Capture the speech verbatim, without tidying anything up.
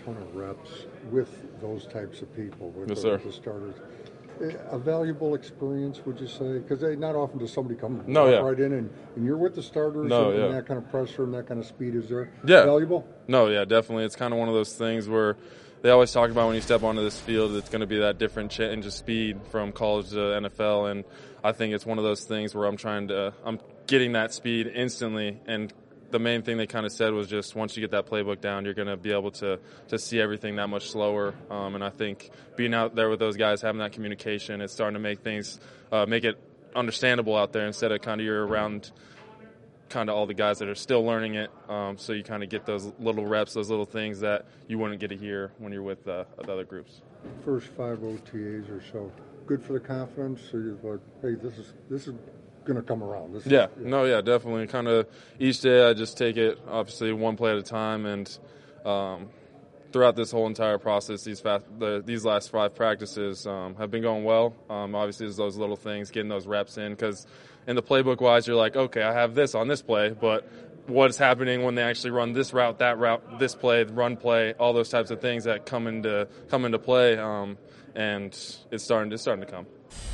ton of reps with those types of people, with, Yes, the, sir. with the starters. A valuable experience, would you say? Because not often does somebody come No, yeah. right in and, and you're with the starters No, and, yeah. and that kind of pressure and that kind of speed. Is there Yeah. valuable? No, yeah, definitely. It's kind of one of those things where they always talk about when you step onto this field, it's going to be that different change of speed from college to N F L, and I think it's one of those things where I'm trying to, I'm getting that speed instantly, and the main thing they kind of said was just once you get that playbook down, you're going to be able to to see everything that much slower. Um, and I think being out there with those guys, having that communication, it's starting to make things, uh, make it understandable out there instead of kind of you're around kind of all the guys that are still learning it. Um, so you kind of get those little reps, those little things that you wouldn't get to hear when you're with uh, the other groups. First five O T As or so, good for the confidence. So you're like, hey, this is this is going to come around. This yeah, is, yeah, no, yeah, definitely. Kind of each day I just take it obviously one play at a time, and um, throughout this whole entire process, these fast, the, these last five practices um, have been going well. Um, obviously, it's those little things, getting those reps in, because in the playbook wise, you're like, okay, I have this on this play, but what's happening when they actually run this route, that route, this play, run play, all those types of things that come into come into play, um, and it's starting it's starting to come.